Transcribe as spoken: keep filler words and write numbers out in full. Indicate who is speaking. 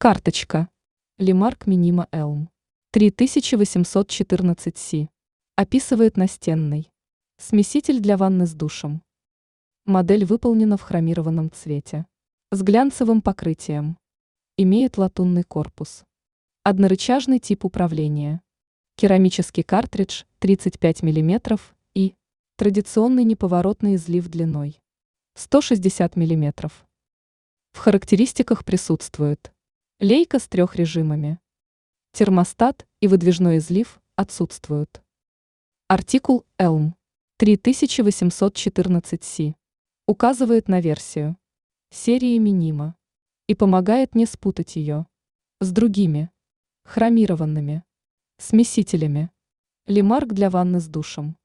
Speaker 1: Карточка. Лимарк Минима Elm. три тысячи восемьсот четырнадцать си. Описывает настенный. Смеситель для ванны с душем. Модель выполнена в хромированном цвете. С глянцевым покрытием. Имеет латунный корпус. Однорычажный тип управления. Керамический картридж тридцать пять миллиметров и традиционный неповоротный излив длиной сто шестьдесят миллиметров. В характеристиках присутствует лейка с трех режимами. Термостат и выдвижной излив отсутствуют. Артикул Elm три тысячи восемьсот четырнадцать си указывает на версию серии Минима и помогает не спутать ее с другими хромированными смесителями. Лимарк для ванны с душем.